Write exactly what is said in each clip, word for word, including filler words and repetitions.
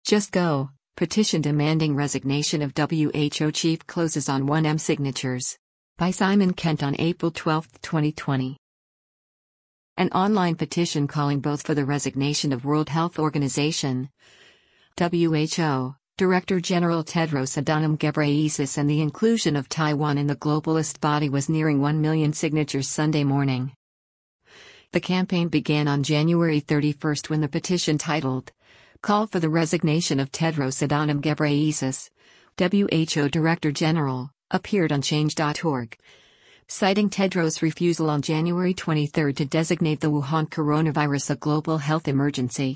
Just Go, petition demanding resignation of W H O chief closes on one million signatures. By Simon Kent on April twelfth, twenty twenty. An online petition calling both for the resignation of World Health Organization, W H O, Director General Tedros Adhanom Ghebreyesus and the inclusion of Taiwan in the globalist body was nearing one million signatures Sunday morning. The campaign began on January thirty-first when the petition titled, Call for the Resignation of Tedros Adhanom Ghebreyesus, W H O Director General, appeared on change dot org. Citing Tedros' refusal on January twenty-third to designate the Wuhan coronavirus a global health emergency.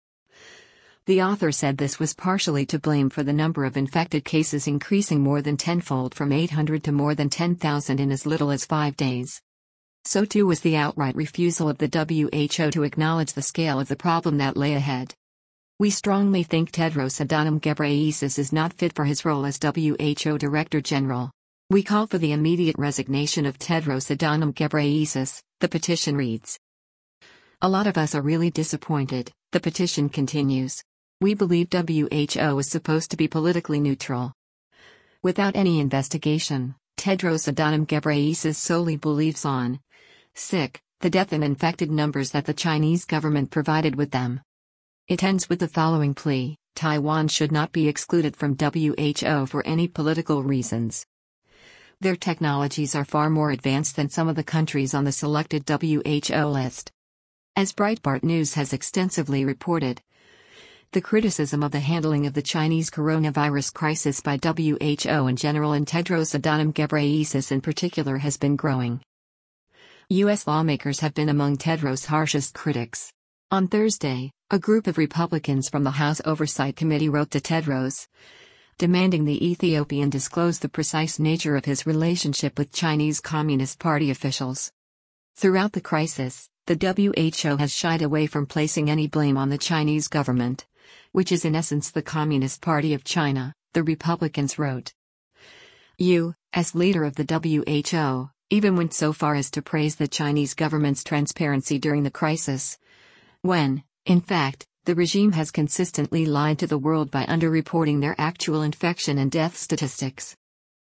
The author said this was partially to blame for the number of infected cases increasing more than tenfold from eight hundred to more than ten thousand in as little as five days. So too was the outright refusal of the W H O to acknowledge the scale of the problem that lay ahead. We strongly think Tedros Adhanom Ghebreyesus is not fit for his role as W H O Director General. We call for the immediate resignation of Tedros Adhanom Ghebreyesus, the petition reads. A lot of us are really disappointed, the petition continues. We believe W H O is supposed to be politically neutral. Without any investigation, Tedros Adhanom Ghebreyesus solely believes on sick, the death and infected numbers that the Chinese government provided with them. It ends with the following plea: Taiwan should not be excluded from W H O for any political reasons. Their technologies are far more advanced than some of the countries on the selected W H O list. As Breitbart News has extensively reported, the criticism of the handling of the Chinese coronavirus crisis by W H O in general and Tedros Adhanom Ghebreyesus in particular has been growing. U S lawmakers have been among Tedros' harshest critics. On Thursday, a group of Republicans from the House Oversight Committee wrote to Tedros, demanding the Ethiopian disclose the precise nature of his relationship with Chinese Communist Party officials. Throughout the crisis, the W H O has shied away from placing any blame on the Chinese government, which is in essence the Communist Party of China, the Republicans wrote. You, as leader of the W H O, even went so far as to praise the Chinese government's transparency during the crisis, when, in fact, the regime has consistently lied to the world by underreporting their actual infection and death statistics.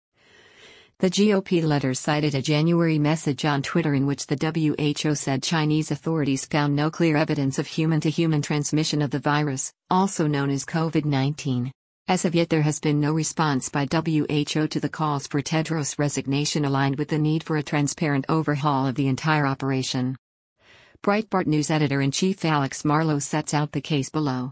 The G O P letter cited a January message on Twitter in which the W H O said Chinese authorities found no clear evidence of human-to-human transmission of the virus, also known as COVID nineteen. As of yet there has been no response by W H O to the calls for Tedros' resignation aligned with the need for a transparent overhaul of the entire operation. Breitbart News editor-in-chief Alex Marlow sets out the case below.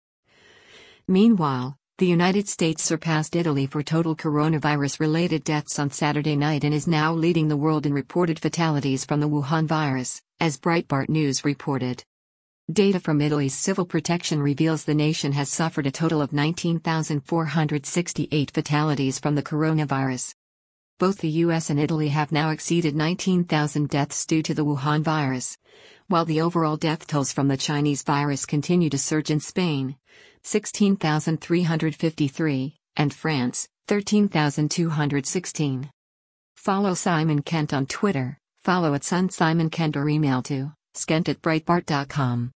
Meanwhile, the United States surpassed Italy for total coronavirus-related deaths on Saturday night and is now leading the world in reported fatalities from the Wuhan virus, as Breitbart News reported. Data from Italy's civil protection reveals the nation has suffered a total of nineteen thousand four hundred sixty-eight fatalities from the coronavirus. Both the U S and Italy have now exceeded nineteen thousand deaths due to the Wuhan virus, while the overall death tolls from the Chinese virus continue to surge in Spain, sixteen thousand three hundred fifty-three, and France, thirteen thousand two hundred sixteen. Follow Simon Kent on Twitter, follow at Sun Simon Kent or email to skent at breitbart dot com.